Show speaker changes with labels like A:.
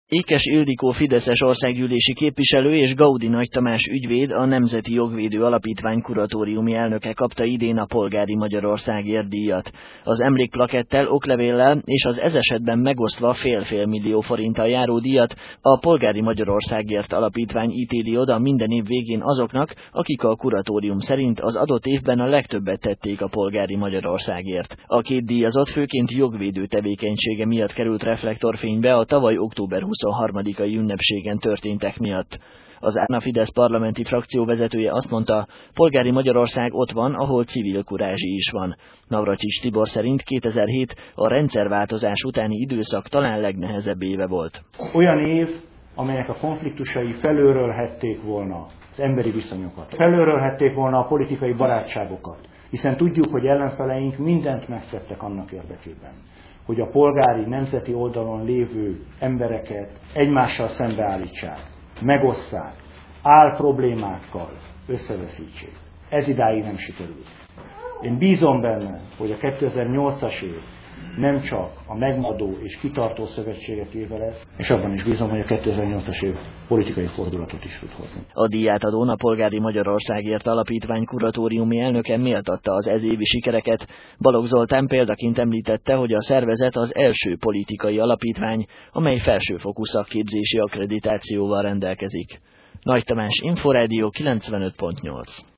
A: Ékes Ildikó fideszes országgyűlési képviselő és Gaudi Nagy Tamás ügyvéd, a Nemzeti Jogvédő Alapítvány kuratóriumi elnöke kapta idén a Polgári Magyarországért díjat. Az emlékplakettel, oklevéllel és az ez esetben megosztva fél-fél millió forinttal járó díjat a Polgári Magyarországért Alapítvány ítéli oda minden év végén azoknak, akik a kuratórium szerint az adott évben a legtöbbet tették a Polgári Magyarországért. A két díjazott főként jogvédő tevékenysége miatt került reflektorfénybe a tavaly október 23-ai ünnepségen történtek miatt. Az Árna Fidesz parlamenti frakció vezetője azt mondta, Polgári Magyarország ott van, ahol civil kurázsi is van. Navracsics Tibor szerint 2007 a rendszerváltozás utáni időszak talán legnehezebb éve volt.
B: Olyan év, amelyek a konfliktusai felőrölhették volna az emberi viszonyokat, felőrölhették volna a politikai barátságokat, hiszen tudjuk, hogy ellenfeleink mindent megtettek annak érdekében, hogy a polgári nemzeti oldalon lévő embereket egymással szembeállítsák, megosszák, álproblémákkal összeveszítsék. Ez idáig nem sikerült. Én bízom benne, hogy a 2008-as év nem csak a megmadó és kitartó szövetségek éve lesz, és abban is bízom, hogy a 2008-as év politikai fordulatot is tud hozni.
A: A díjátadón a Polgári Magyarországért Alapítvány kuratóriumi elnöke méltatta az ezévi sikereket. Balogh Zoltán példaként említette, hogy a szervezet az első politikai alapítvány, amely felsőfokú szakképzési akkreditációval rendelkezik. Nagy Tamás, Inforádió 95.8.